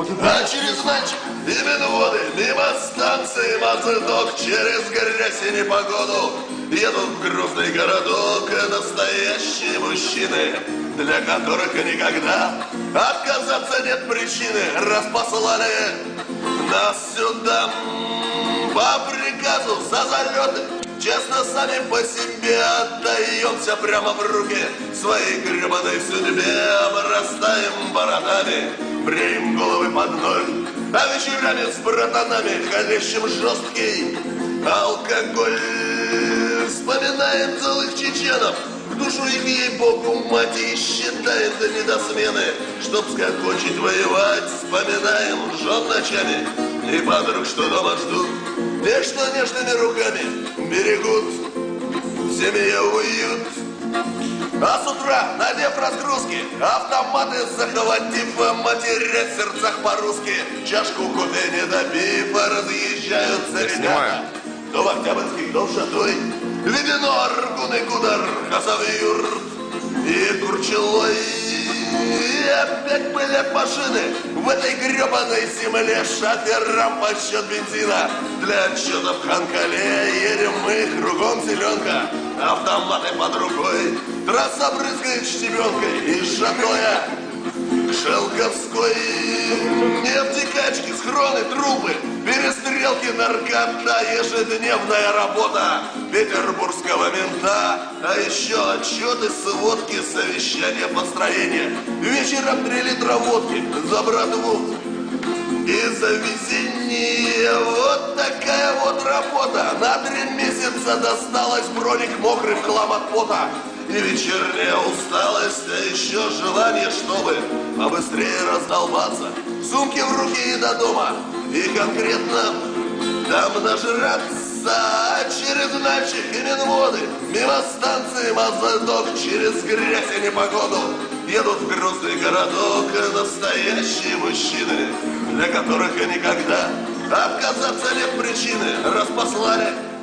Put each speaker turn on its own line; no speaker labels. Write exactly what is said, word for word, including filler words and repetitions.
А через ночь и минводы, мимо станции Мазедок, через грязь и непогоду едут в грустный городок настоящие мужчины, для которых никогда отказаться нет причины. Раз послали нас сюда по приказу за залеты, честно сами по себе отдаемся прямо в руки своей гребаной судьбе. Обрастаем бородами, бреем головы под ноль, а вечерами с братанами хлещем жесткий алкоголь. Вспоминаем злых чеченов, в душу их, ей-богу, мать, и считаем до недосмены. Чтоб скончить воевать, вспоминаем жен ночами и подруг, что дома ждут, те, что нежными руками берегут в семье уют. А с утра, надев разгрузки, автоматы захватив, матерять в сердцах по-русски, чашку кофе не допив, разъезжаются ребята. Кто в Октябрьский, кто в Шатой, Ведено, Аргуны, Кудар, Хасавюр и Курчелой. И опять пылят машины в этой гребаной земле. Шоферам подсчет бензина для отчетов Ханкале. Едем мы, кругом зеленка, автоматы под рукой, трасса брызгает щебенкой из Шатоя к Шелковской. Нефтекачки, схроны, трупы, перестрелки, наркота, ежедневная работа петербургского мента. А еще отчеты, сводки, совещания, построения. Вечером три литра водки за братву и за везение. Вот такая вот работа. На три месяца досталось, броник мокрый в хлам от пота. И вечерняя усталость, а еще желание, чтобы побыстрее раздолбаться, сумки в руки и до дома, и конкретно там нажраться. Через ночи и минводы, мимо станции Мазедок, через грязь и непогоду едут в грустный городок настоящие мужчины, для которых никогда отказаться нет причины. Раз послали